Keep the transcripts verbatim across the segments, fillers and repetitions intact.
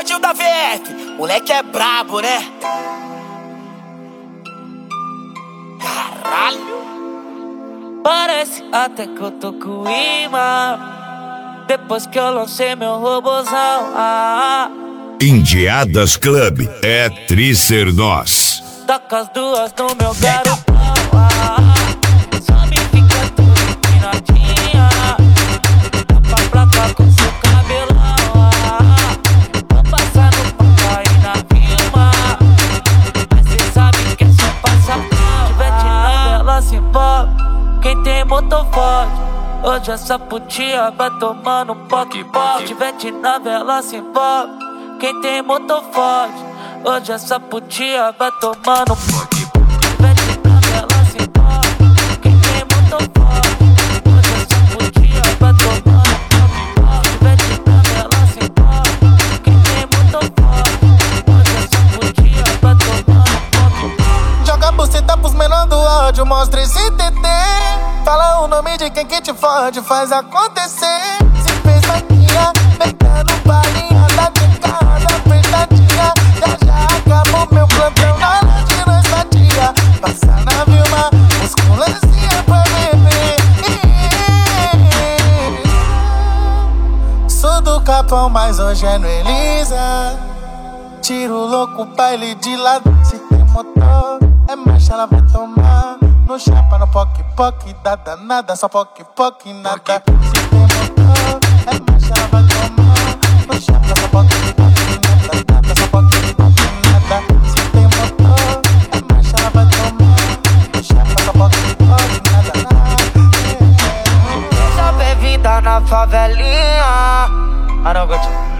Gordinho da V F, moleque é brabo, né? Caralho. Parece até que eu tô com imã depois que eu lancei meu robozão. ah. Indiadas Club é Tricer Nós. Taca as duas no meu garotão. ah. Só me fica tudo empinadinha. Dá pra placar com seu cabelão. ah. Vou passar no papai e na rima, mas cê sabe que é só passar pau. Tivete na vela se envolve, quem tem motor forte. Hoje essa putinha vai tomando um poque-poque. Tivete na vela se envolve, quem tem motor forte. Hoje essa putinha vai tomando um poque-poque. Tivete na vela se envolve, quem tem motor forte. Hoje essa putinha vai tomando um poque-poque. Tivete na vela se envolve, quem tem motor forte. Hoje essa putinha vai tomando um poque-poque. Joga a buceta pros menor do ódio, mostra esse T T. Fala o nome de quem que te fode, faz acontecer. Se fez maquinha, metendo balinha, tá de casa apertadinha. Já já acabou meu plantão na noite na estadia. Passa na Vilma, os colezinha pra beber. Sou do Capão, mas hoje é no Elisa. Tiro louco, baile de lado. Se tem motor, é marcha, ela vai tomar. No chapa, no poque-poque, dá danada, só poque-poque, nada. Se tem motor, é marcha, ela vai tomar. No chapa, só poque-poque, nada, nada, só poque-poque, nada. Se tem motor, é marcha, ela vai tomar. No chapa, só poque-poque, nada, nada. Seja bem-vinda na favelinha. Ah, não,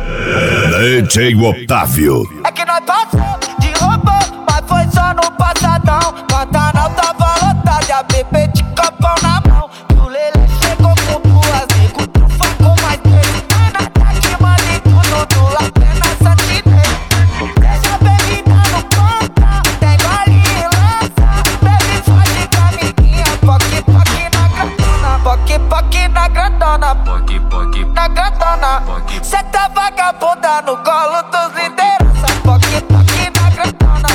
D J Otávio. É que nós passou de roupa, mas foi só no passadão. Pantanal tava lotado e a bebê de copão na mão. E o Lelê chegou com duas, nego trufa com mais três. Mas na ataque, mano, e tudo do La Plena Santinês. Seja bem-vinda no ponta, tem baile e lança. Bebe forte com a amiguinha, poque-poque na grandona. Poque-poque na grandona, poque-poque na grandona. Cê tá vagabunda no colo dos liderança. Poque-poque na grandona,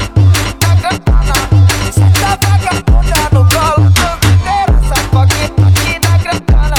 na grandona. Cê tá vagabunda no colo dos liderança. Poque-poque na grandona,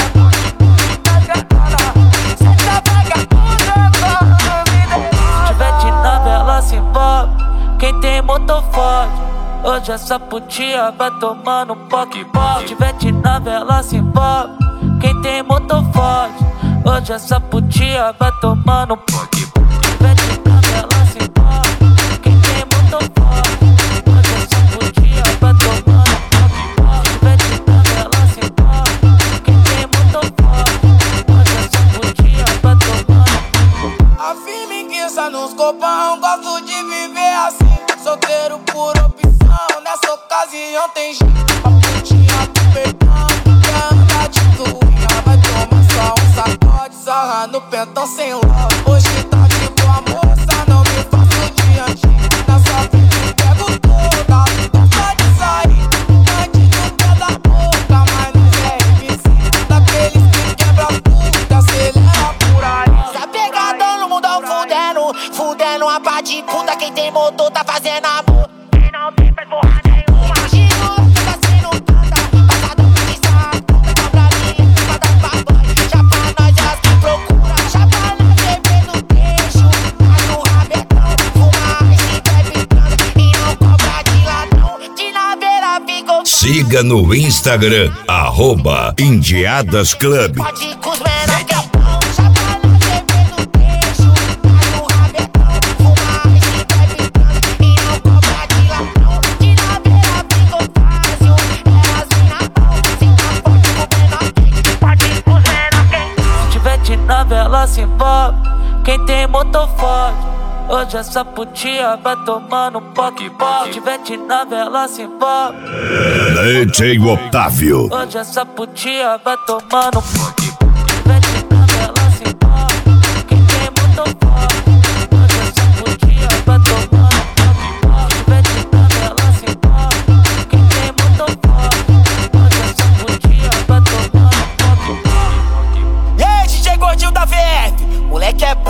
na grandona. Cê tá vagabunda no colo dos liderança. Tivete na vela se envolve, quem tem motor forte. Hoje essa putinha vai tomando um poque-poque. Tivete na vela se envolve, quem tem motor forte. Hoje essa putinha vai tomando um poque-poque. Tivete na vela se envolve, quem tem motor forte. Hoje essa putinha vai tomando um poque-poque. Tivete na vela se envolve, quem tem motor forte. Hoje essa putinha vai tomando um poque-poque. A firmiguiça nos copão, gosto de viver assim. Solteiro por opção, nessa ocasião tem jeito. A putinha do perdão, quer andar de tuinha, vai tomar só um sacode. Sarra no pentão sem love. Hoje tá de boa moça, não me faço de antigo. Nessa frente pego toda, não pode sair. Bandido pela boca, mas nós é M C. Daqueles que quebra tudo, acelera por aí. Tá pegadão no mundão fudendo, fudendo a pá de puta. Quem tem motor tá fazendo amor. Quem não tem faz porra nenhuma. Bandido louco tá sendo tanta, passadão de saco. Cobra minha, cada papai. Já pra nós as que procura, já pra nós beber no queixo. Tá no rabetão, fuma e bebe tanto. E não cobra de ladrão, de naveira ficou. Siga no Instagram, arroba Indiadas Club. Pode com os menor que é bom, já pra nós beber no queixo. Tá no rabetão, fuma e bebe tanto. E não cobra de ladrão, de naveira ficou fácil. É assim na mão, se tá forte com o menor que pode com os menor que. Se tivete na vela se envolve, quem tem motor forte. Hoje essa putinha vai tomando um poque-poque. Tivete na vela se envolve, D J Otávio. hoje essa putinha vai tomando um poque-poque. Tivete na vela se envolve, quem tem motor forte. Hoje essa putinha vai tomando um poque-poque. Tivete na vela se envolve, quem tem motor forte. Hoje essa putinha vai tomando um poque-poque. E aí, D J Gordinho da V F, moleque é